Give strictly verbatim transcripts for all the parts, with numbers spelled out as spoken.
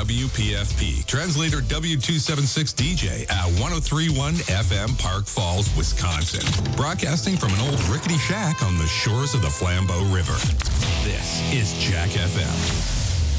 W P F P. Translator W two seventy-six D J at one oh three point one F M, Park Falls, Wisconsin. Broadcasting from an old rickety shack on the shores of the Flambeau River. This is Jack F M.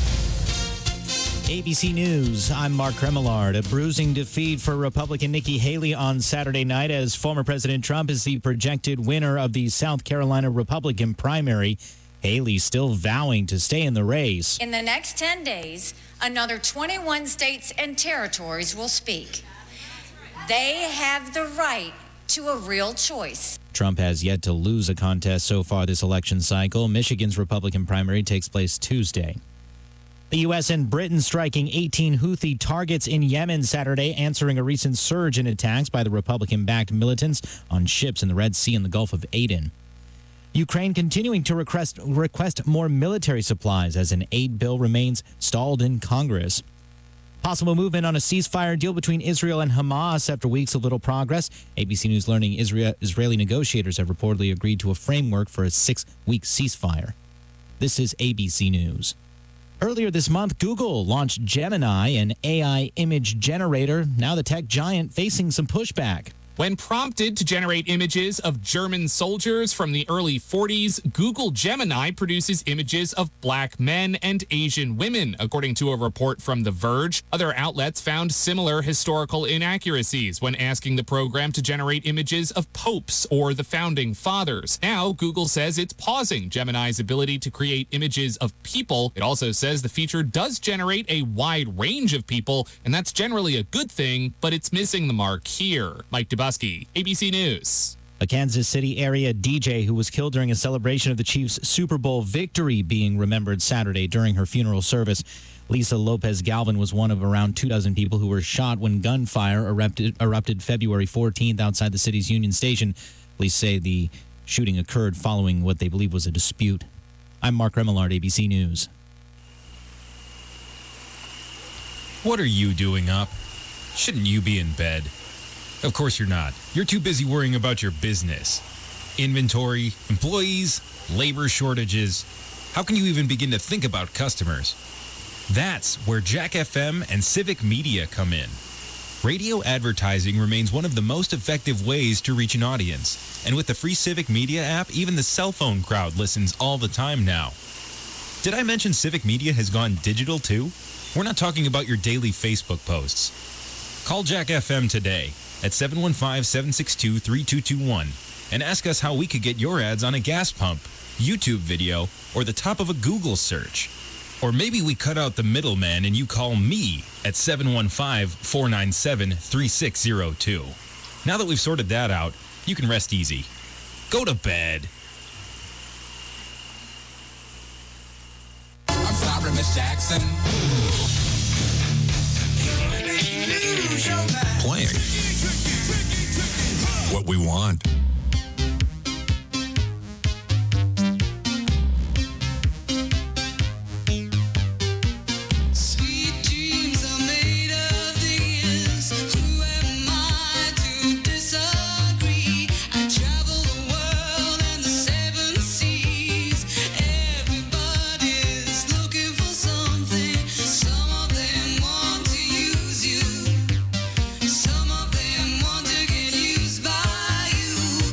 A B C News, I'm Mark Remillard. A bruising defeat for Republican Nikki Haley on Saturday night as former President Trump is the projected winner of the South Carolina Republican primary. Haley still vowing to stay in the race. In the next ten days, another twenty-one states and territories will speak. They have the right to a real choice. Trump has yet to lose a contest so far this election cycle. Michigan's Republican primary takes place Tuesday. The U S and Britain striking eighteen Houthi targets in Yemen Saturday, answering a recent surge in attacks by the Republican-backed militants on ships in the Red Sea and the Gulf of Aden. Ukraine continuing to request, request more military supplies as an aid bill remains stalled in Congress. Possible movement on a ceasefire deal between Israel and Hamas after weeks of little progress. A B C News learning Israel, Israeli negotiators have reportedly agreed to a framework for a six-week ceasefire. This is A B C News. Earlier this month, Google launched Gemini, an A I image generator. Now the tech giant facing some pushback. When prompted to generate images of German soldiers from the early forties, Google Gemini produces images of black men and Asian women, according to a report from The Verge. Other outlets found similar historical inaccuracies when asking the program to generate images of popes or the founding fathers. Now, Google says it's pausing Gemini's ability to create images of people. It also says the feature does generate a wide range of people, and that's generally a good thing, but it's missing the mark here. Mike DeBusky, A B C News. A Kansas City area D J who was killed during a celebration of the Chiefs' Super Bowl victory being remembered Saturday during her funeral service. Lisa Lopez Galvin was one of around two dozen people who were shot when gunfire erupted, erupted February fourteenth outside the city's Union Station. Police say the shooting occurred following what they believe was a dispute. I'm Mark Remillard, A B C News. What are you doing up? Shouldn't you be in bed? Of course you're not. You're too busy worrying about your business. Inventory, employees, labor shortages. How can you even begin to think about customers? That's where Jack F M and Civic Media come in. Radio advertising remains one of the most effective ways to reach an audience. And with the free Civic Media app, even the cell phone crowd listens all the time now. Did I mention Civic Media has gone digital too? We're not talking about your daily Facebook posts. Call Jack F M today at seven one five, seven six two, three two two one and ask us how we could get your ads on a gas pump, YouTube video, or the top of a Google search. Or maybe we cut out the middleman and you call me at seven one five, four nine seven, three six zero two. Now that we've sorted that out, you can rest easy. Go to bed. I'm sorry, Miss Jackson. Playing what we want. Some of them want to get used by you.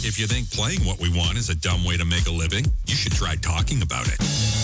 If you think playing what we want is a dumb way to make a living, you should try talking about it.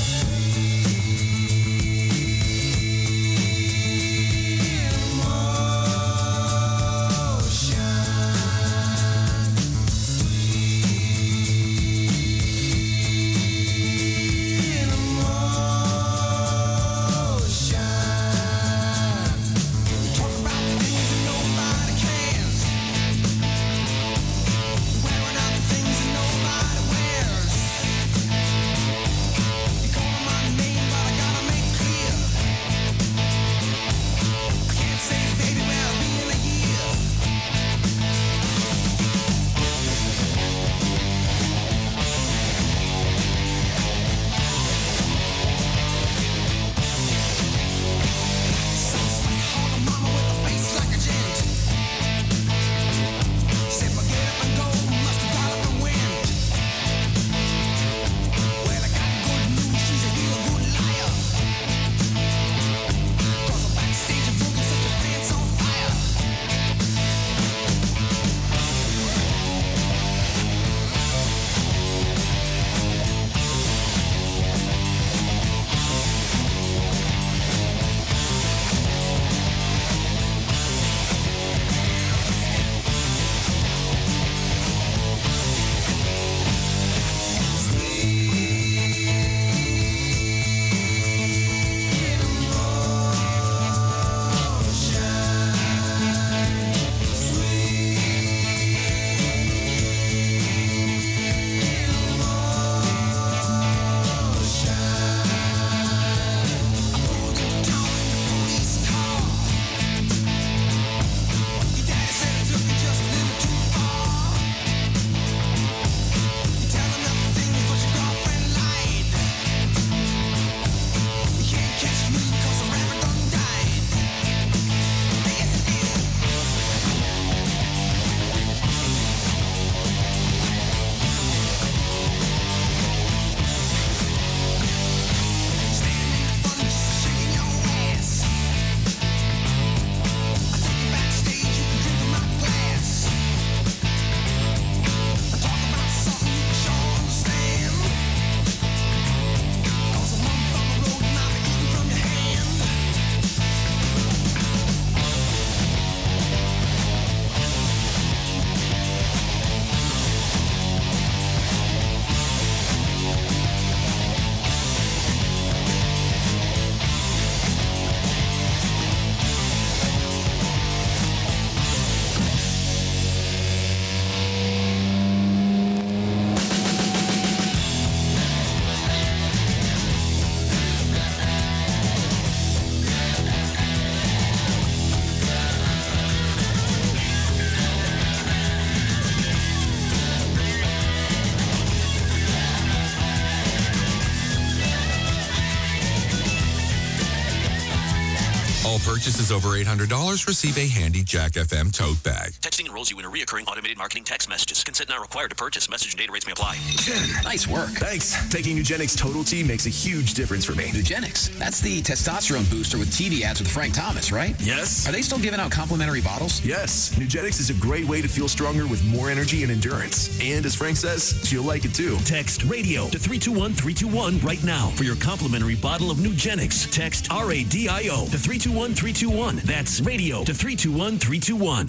All purchases over eight hundred dollars receive a handy Jack F M tote bag. Texting enrolls you in a reoccurring automated marketing text messages. Consent not required to purchase. Message and data rates may apply. Jen, nice work. Thanks. Taking Nugenix Total T makes a huge difference for me. Nugenix? That's the testosterone booster with T V ads with Frank Thomas, right? Yes. Are they still giving out complimentary bottles? Yes. Nugenix is a great way to feel stronger with more energy and endurance. And as Frank says, you'll like it too. Text radio to three two one three two one right now for your complimentary bottle of Nugenix. Text R A D I O to three two one three two one. That's radio to three two one three two one.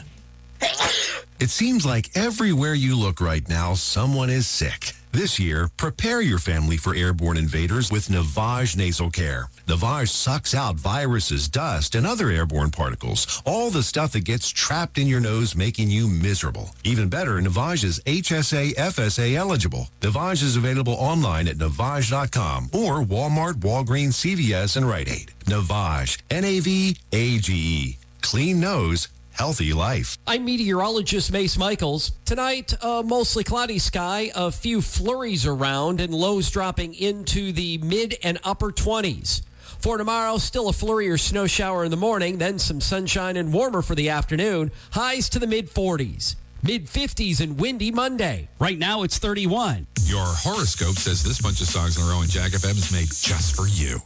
It seems like everywhere you look right now, someone is sick. This year, prepare your family for airborne invaders with Navage Nasal Care. Navage sucks out viruses, dust, and other airborne particles, all the stuff that gets trapped in your nose, making you miserable. Even better, Navage is H S A F S A eligible. Navage is available online at navage dot com or Walmart, Walgreens, C V S, and Rite Aid. Navage, N A V A G E. Clean nose, healthy life. I'm meteorologist Mace Michaels. Tonight, uh, mostly cloudy sky, a few flurries around, and lows dropping into the mid and upper twenties. For tomorrow, still a flurry or snow shower in the morning, then some sunshine and warmer for the afternoon. Highs to the mid forties. mid fifties and windy Monday. Right now, it's thirty-one. Your horoscope says this bunch of songs in a row in Jack F M is made just for you.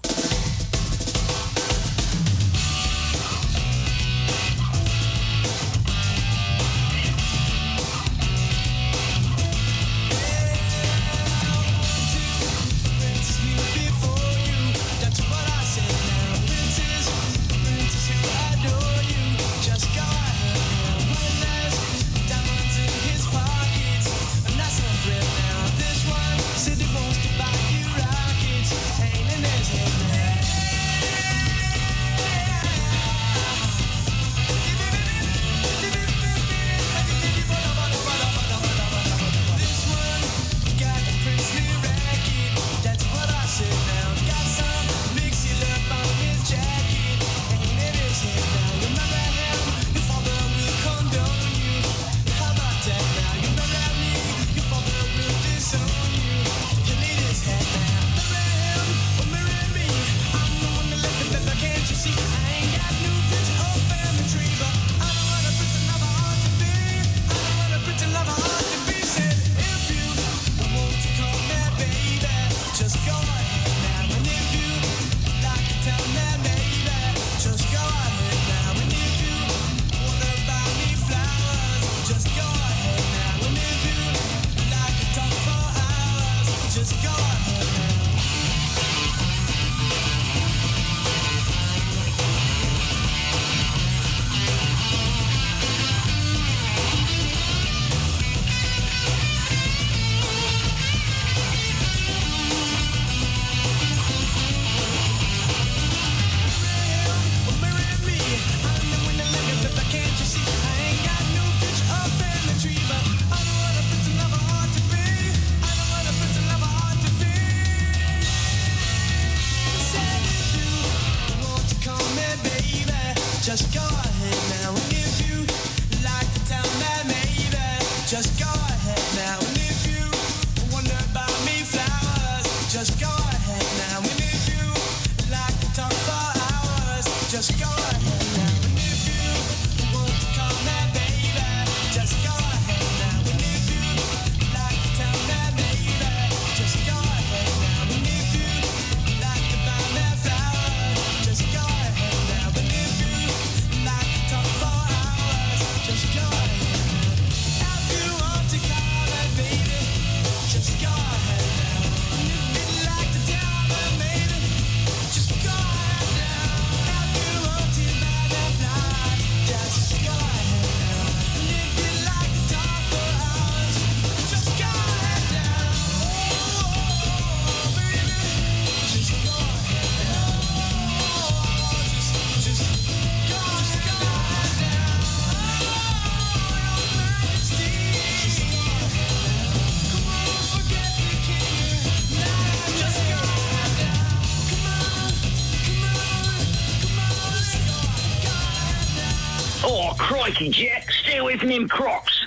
crikey, Jack. Stay away from them crocs.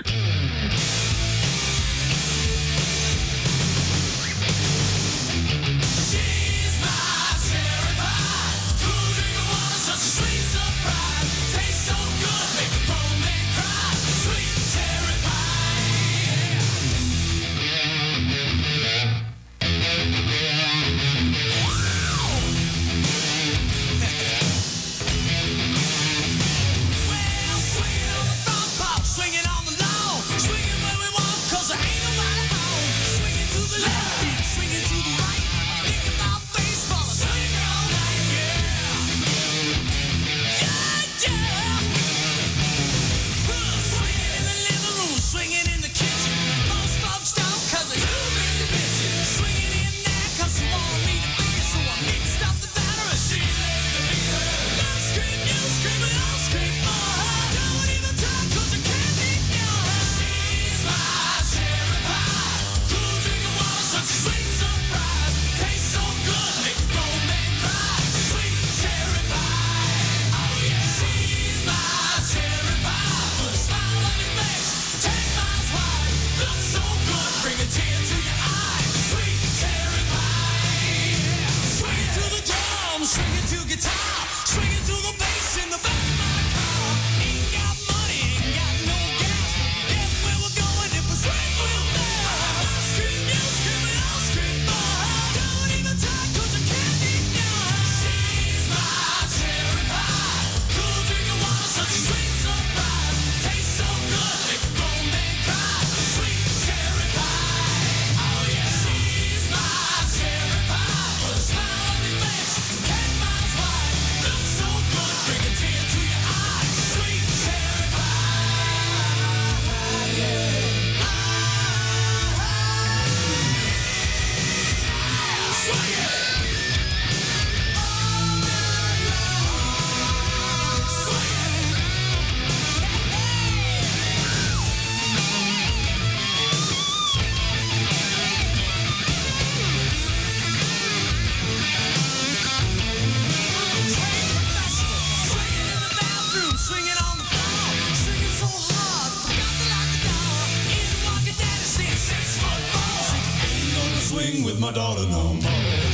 With my daughter no more.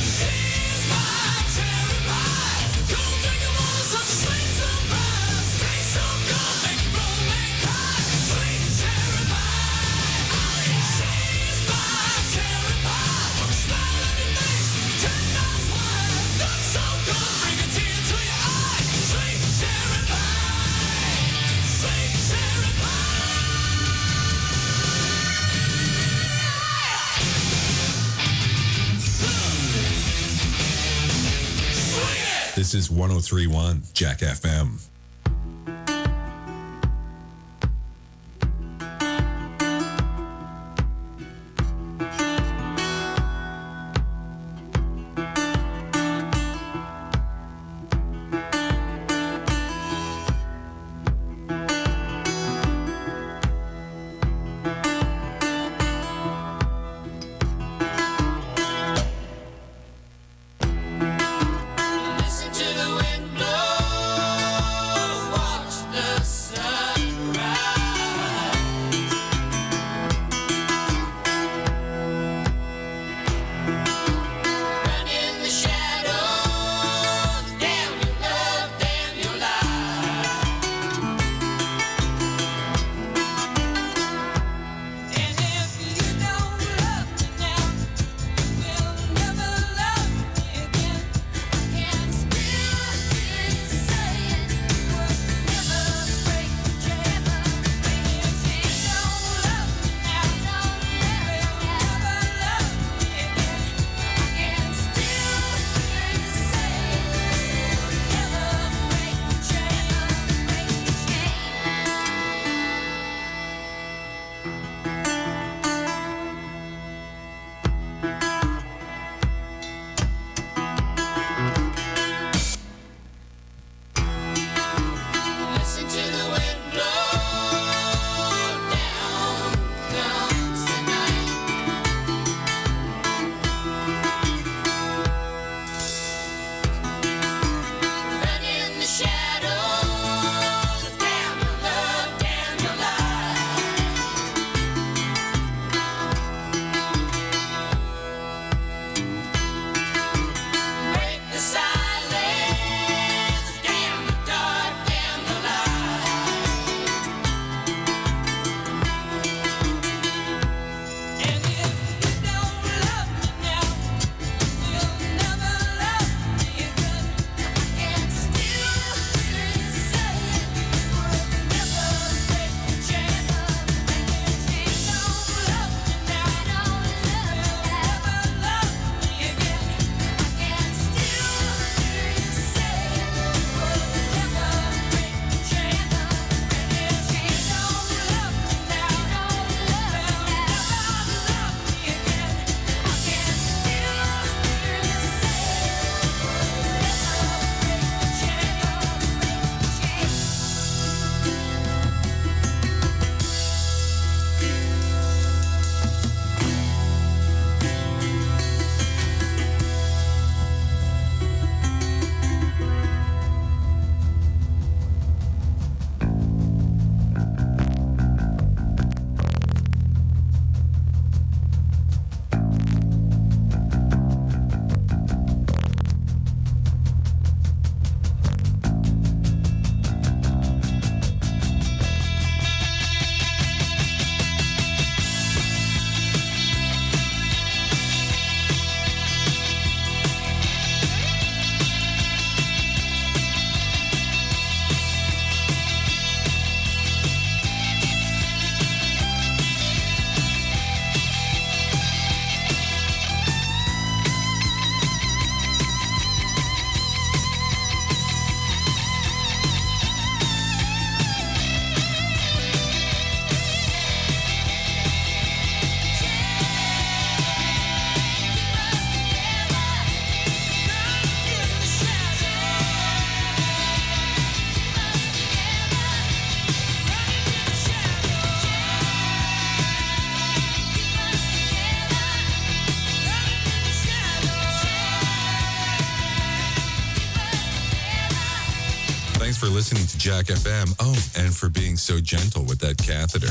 This is one oh three point one Jack F M. Listen to the wind blow. Thanks for listening to Jack F M. Oh, and for being so gentle with that catheter.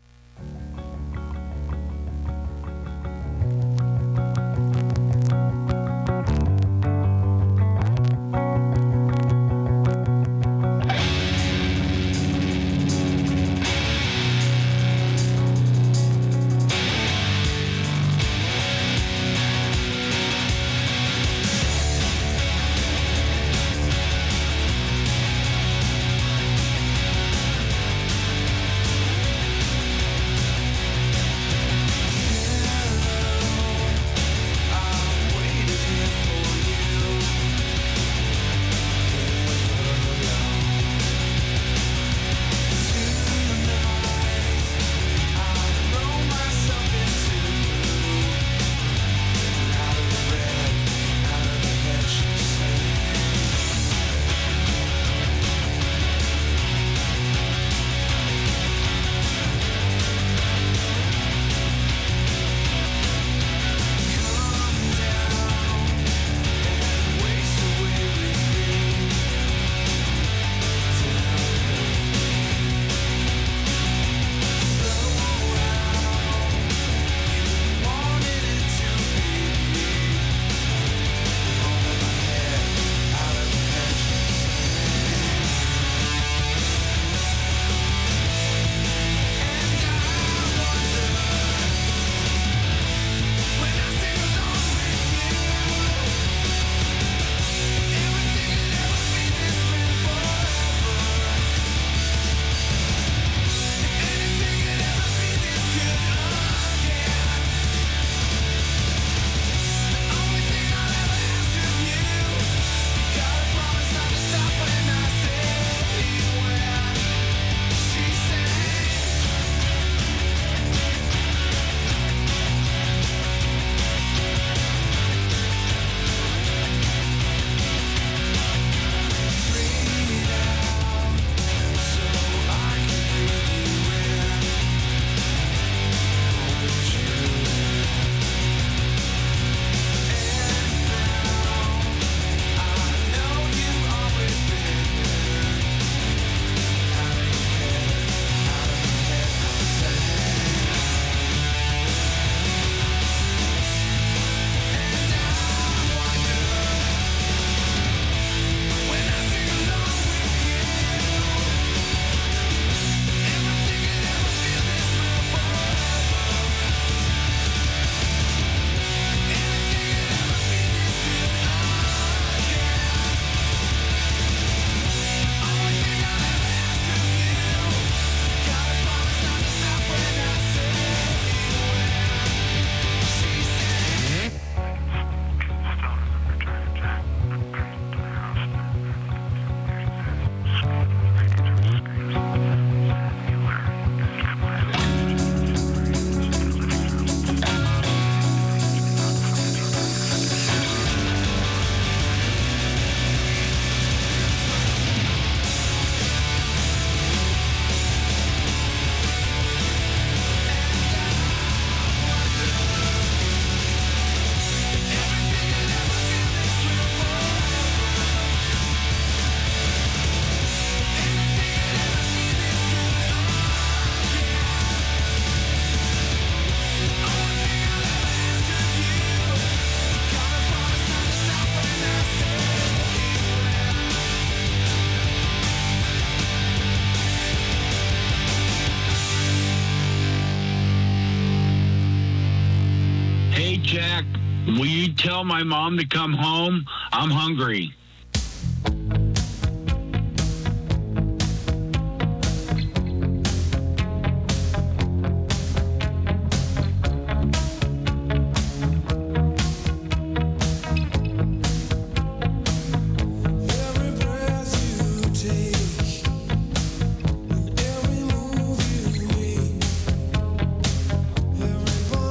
Jack, will you tell my mom to come home? I'm hungry.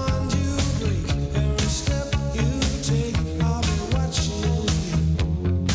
Every step you take, I'll be watching you.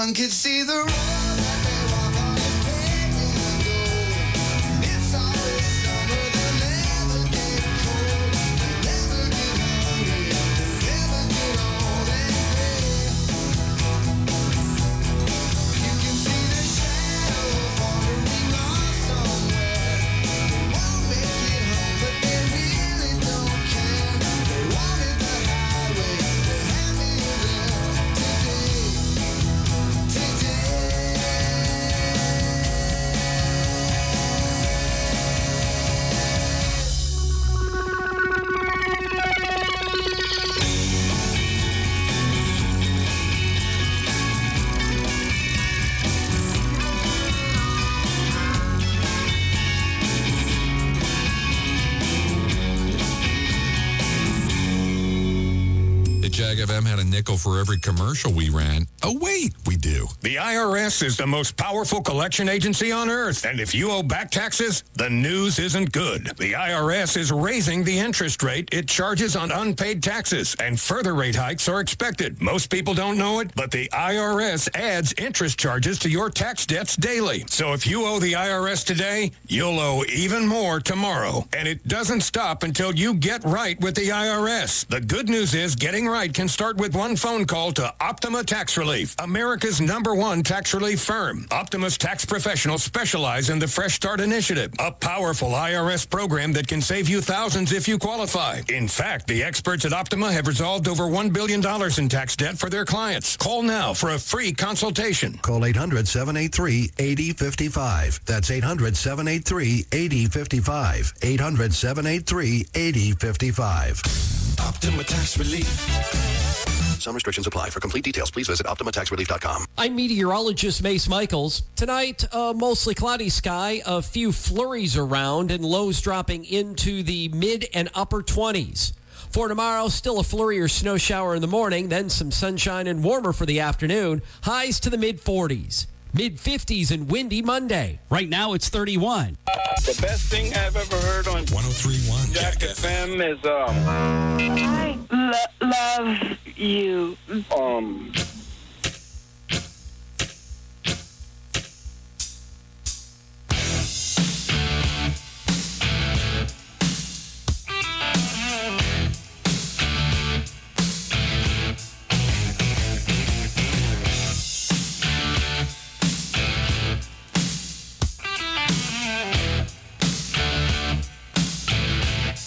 one could see the road that they walk on is paved in gold. It's always summer, they'll never get cold. They'll never get hungry, they'll never get old and gray. You can see the shadows wandering off somewhere. They won't make it home, but they really don't care. They wanted the highway, they're happy Jag F M had a nickel for every commercial we ran. Oh, wait, we do. The I R S is the most powerful collection agency on earth, and if you owe back taxes, the news isn't good. The I R S is raising the interest rate it charges on unpaid taxes, and further rate hikes are expected. Most people don't know it, but the I R S adds interest charges to your tax debts daily. So if you owe the I R S today, you'll owe even more tomorrow. And it doesn't stop until you get right with the I R S. The good news is getting right can start with one phone call to Optima Tax Relief, America's number one tax relief firm. Optima's tax professionals specialize in the Fresh Start Initiative, a powerful I R S program that can save you thousands if you qualify. In fact, the experts at Optima have resolved over one billion dollars in tax debt for their clients. Call now for a free consultation. Call eight hundred, seven eight three, eight zero five five. That's eight hundred, seven eight three, eight zero five five. eight hundred, seven eight three, eight zero five five. Optima Tax Relief. Some restrictions apply. For complete details, please visit Optima Tax Relief dot com. I'm meteorologist Mace Michaels. Tonight, uh, mostly cloudy sky, a few flurries around, and lows dropping into the mid and upper twenties. For tomorrow, still a flurry or snow shower in the morning, then some sunshine and warmer for the afternoon. Highs to the mid forties. mid fifties and windy Monday. Right now, it's thirty-one. Uh, the best thing I've ever heard on one oh three point one Jack F M is, um... I lo- love you. Um...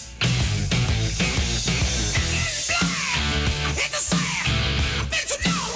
Hit the sand, I bet you know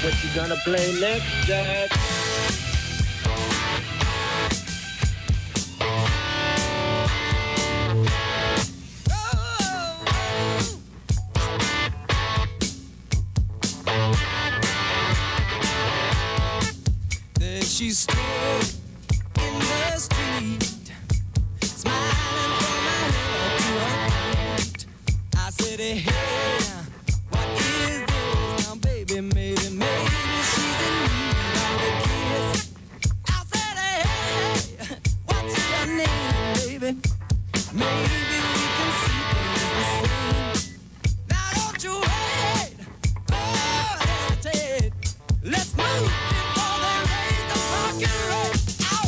What you gonna play next, Jack? There she stood in the street, smiling from my head to her feet. I said, hey, what is this now, baby? Maybe, maybe she's in need of a kiss. I said, hey, what's your name, baby? Maybe we can see things the same. Now don't you wait, oh, hesitate. Let's move before they raise the fucking rate.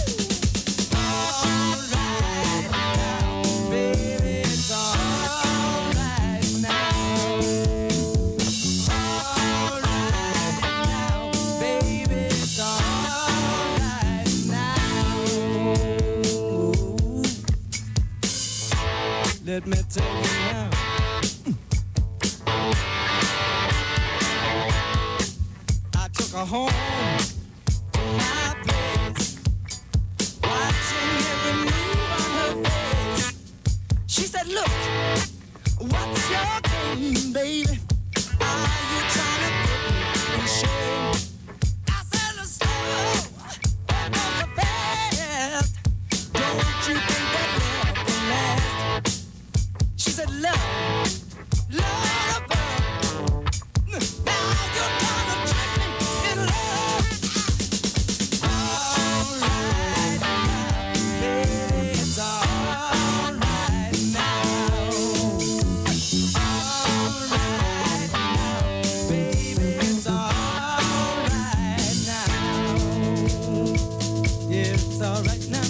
All right now, baby, it's all right now. All right now, baby, it's all right now. Let me tell you now. I took her home to my place, watching every move on her face. She said, look, what's your game, baby? Are you trying to put me in shame? I said, look, slow, don't go so fast. Don't you think that love can last? She said, love, love above. Now you're gonna trick me in love. All right now, baby, it's all right now. All right now, baby, it's all right now. Yeah, it's all right now.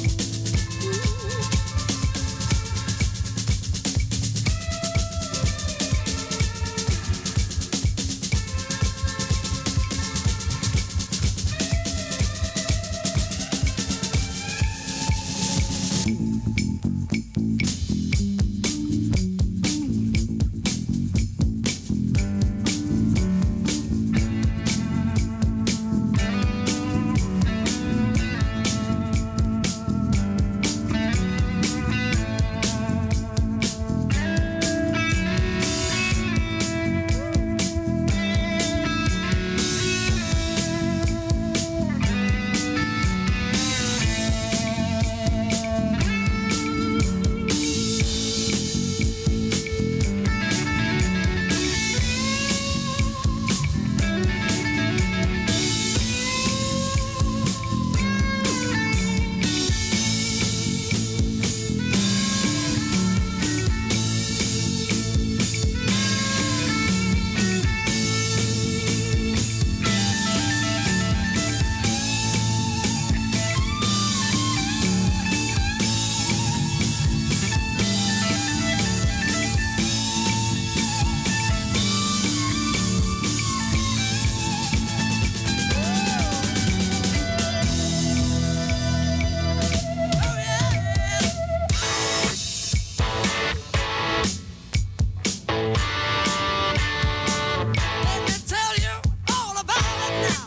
Let me tell you all about it now.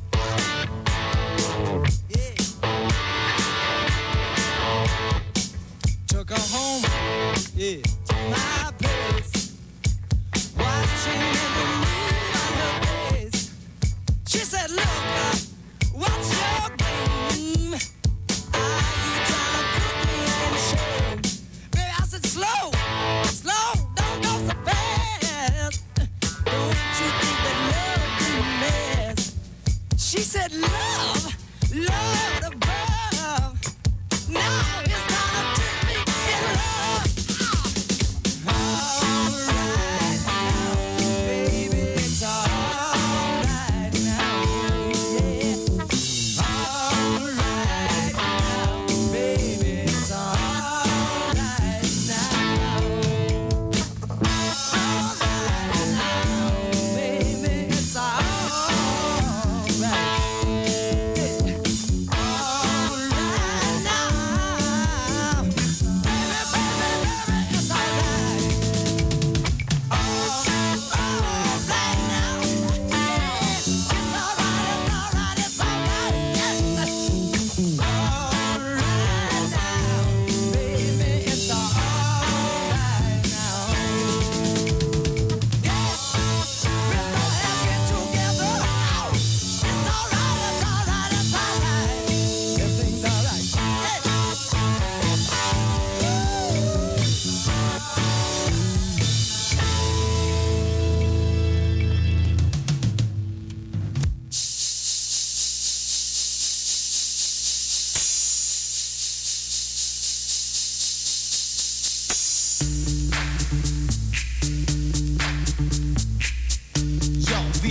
Yeah. Took her home, yeah, to my place, watching every move on her face. She said, look, uh, what's your game? Are you trying to put me in shame? Baby, I said, slow, slow, don't go so fast. Don't you think that love can last? She said, love, love above. Now it's gonna trick me in love.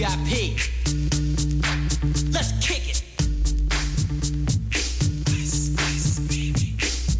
I P. Let's kick it. Ice, ice, baby.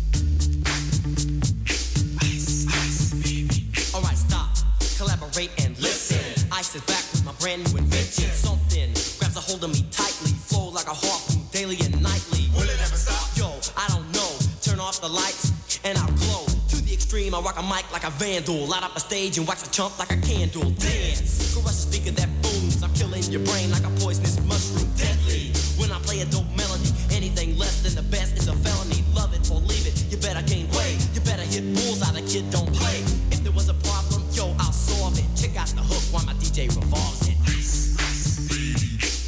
Ice, ice, baby. All right, stop, collaborate and listen. Ice is back with my brand new invention. Something grabs a hold of me tightly, flow like a harpoon daily and nightly. Will it ever stop? Yo, I don't know. Turn off the lights and I'll glow. To the extreme, I rock a mic like a vandal. Light up a stage and wax a chump like a candle. Dance, crush a speaker that booms. I'm killing your brain like a poisonous mushroom. Deadly, when I play a dope melody. Anything less than the best is a felony. Love it or leave it, you better gain weight. You better hit bullseye, the kid don't play. If there was a problem, yo, I'll solve it. Check out the hook while my D J revolves it. Ice, ice, baby.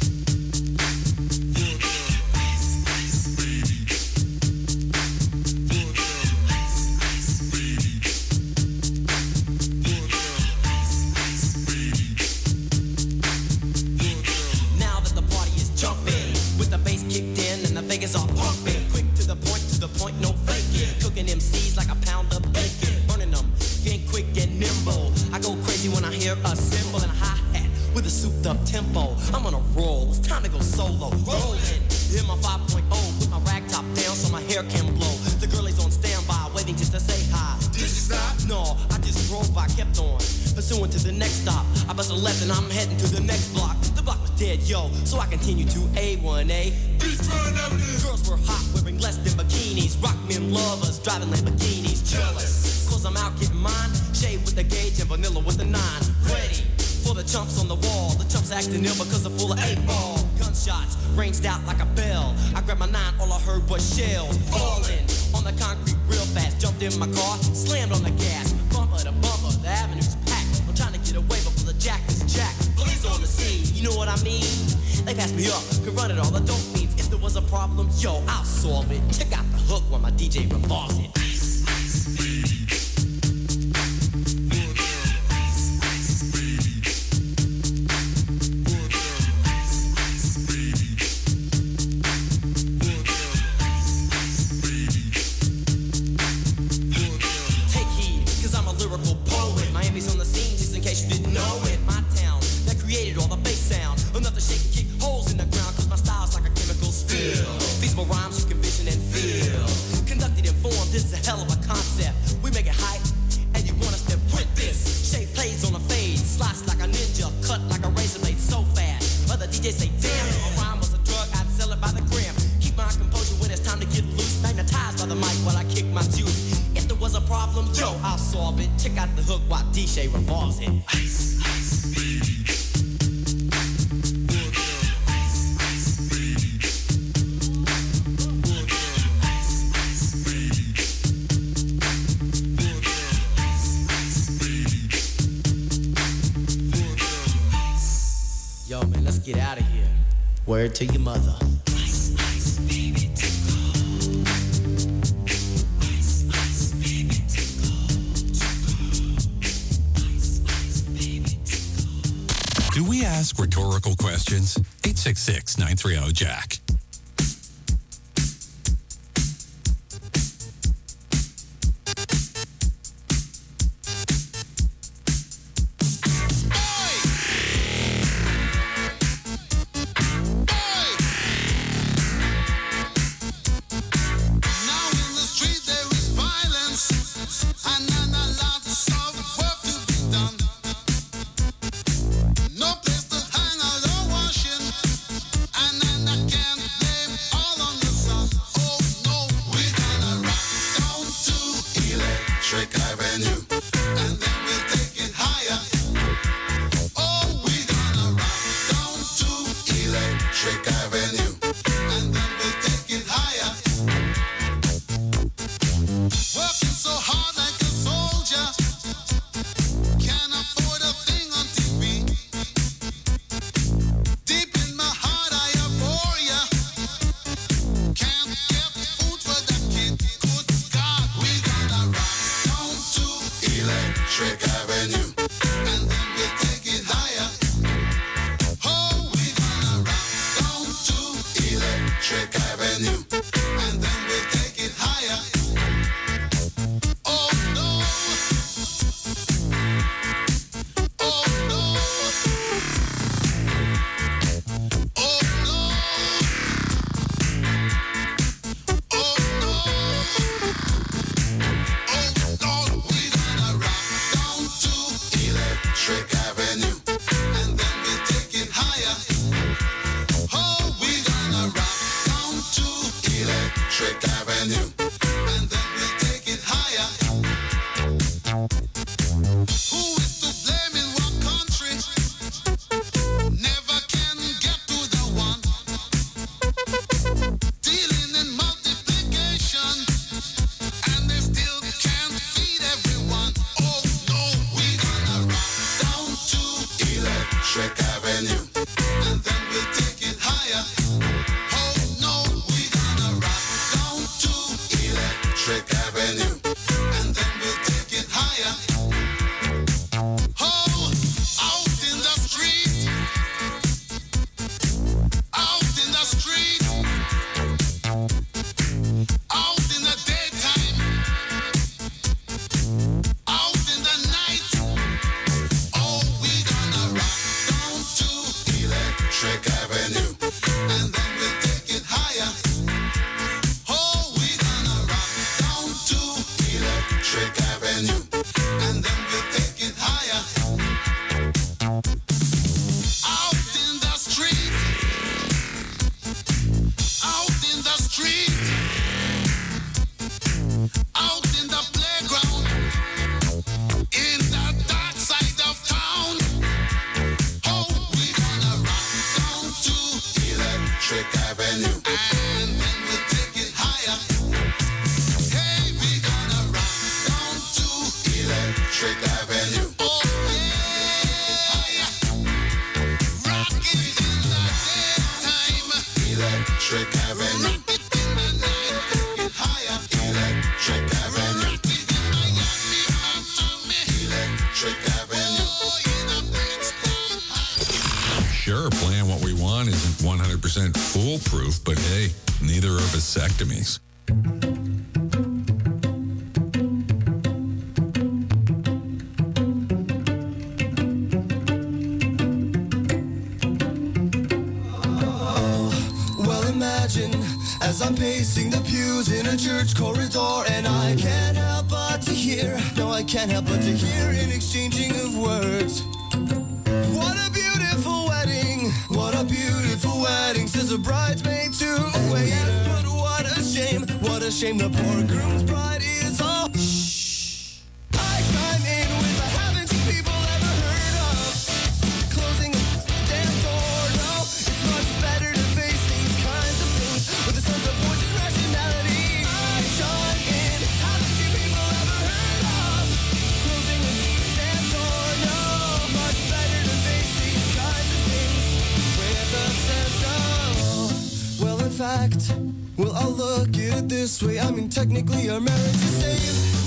Vegas all pumping, quick to the point, to the point, no faking. Cooking M Cs like a pound of bacon, burning them, getting quick and nimble. I go crazy when I hear a cymbal and a hi-hat with a souped up tempo. I'm on a roll, it's time to go solo. Rolling, in my five point oh, put my rag top down so my hair can blow. The girl is on standby, waiting just to say hi. Did you stop? No, I just drove by, kept on, pursuing to the next stop. I bust a left and I'm heading to the next block. The block was dead, yo, so I continue to A one A. Girls were hot, wearing less than bikinis. Rock men lovers, driving Lamborghinis. Jealous, cause I'm out getting mine. Shade with the gauge and vanilla with the nine. Ready for the chumps on the wall. The chumps acting ill because they're full of eight ball. Gunshots ranged out like a bell. I grabbed my nine, all I heard was shells falling on the concrete real fast. Jumped in my car, slammed on the gas. Bumper to bumper, the avenue's packed. I'm trying to get away before the jack is jacked. Police on the scene, you know what I mean? They passed me up, could run it all, the dope means. If there was a problem, yo, I'll solve it. Check out the hook while my D J revolves it. Ice, ice, baby. Take heed, cause I'm a lyrical poet. Miami's on the scene, just in case you didn't know it. My town, that created all the bass sound. Enough to shake and kick holes in the ground, cause my style's like a chemical spill. Feasible rhymes you can vision and feel. Conducted and formed, this is a hell of a concept. We make it hype, and you want us to print this. Shape plays on a fade, slice like a ninja, cut like a razor blade so fast. Other D Js say, damn, if a rhyme was a drug, I'd sell it by the gram. Keep my composure when it's time to get loose. Magnetized by the mic while I kick my juice. If there was a problem, yo, I'll solve it. Check out the hook while D J revolves it. Ice, ice, baby. Yo, man, let's get out of here. Word to your mother. Ice, ice, baby, tickle. Ice, ice, baby, tickle. Ice, ice, baby, tickle. Do we ask rhetorical questions? eight six six, nine three zero, Jack. Electric Avenue. And then we take it higher. Oh, we gonna rock down to Electric Avenue. And then we take it higher. Who is to blame in what country? Never can get to the one. Dealing in multiplication. And they still can't feed everyone. Oh no, we gonna rock down to Electric Avenue. And then we'll take it higher. Oh no, we gonna rock down to Electric Avenue. And then we'll take it higher. Oh, out in the street. Out in the street. Out in the daytime. Out in the night. Oh, we gonna rock down to Electric Avenue. And then we'll take it higher. Oh, we gonna rock down to Electric Avenue. And then we'll take it higher. Out in the street. Out in the street. Out in the playground. In the dark side of town. Oh, we gonna rock down to Electric Avenue. And then we'll take it higher. Hey, we gonna rock down to Electric Avenue. Oh, yeah. Rock it in the daytime. Electric Avenue. Rock it in the night. Take it higher. Electric Avenue. Electric Avenue. Sure, playing what we want isn't one hundred percent foolproof, but hey, neither are vasectomies. Well, imagine as I'm pacing the pews in a church corridor, and I can't help but to hear, no, I can't help but to hear an exchanging of words. What a beautiful wedding, what a beautiful wedding, says a bridesmaid to a waiter. But what a shame, what a shame, the poor groom's bride is all. Shh. I chime in with a haven't you people ever heard of closing a damn door? No, it's much better to face these kinds of things with a sense of voice and rationality. I chime in, haven't you people ever heard of closing a damn door? No, much better to face these kinds of things with a sense of. Well, in fact, well, I'll look at it this way. I mean, technically, our marriage is safe.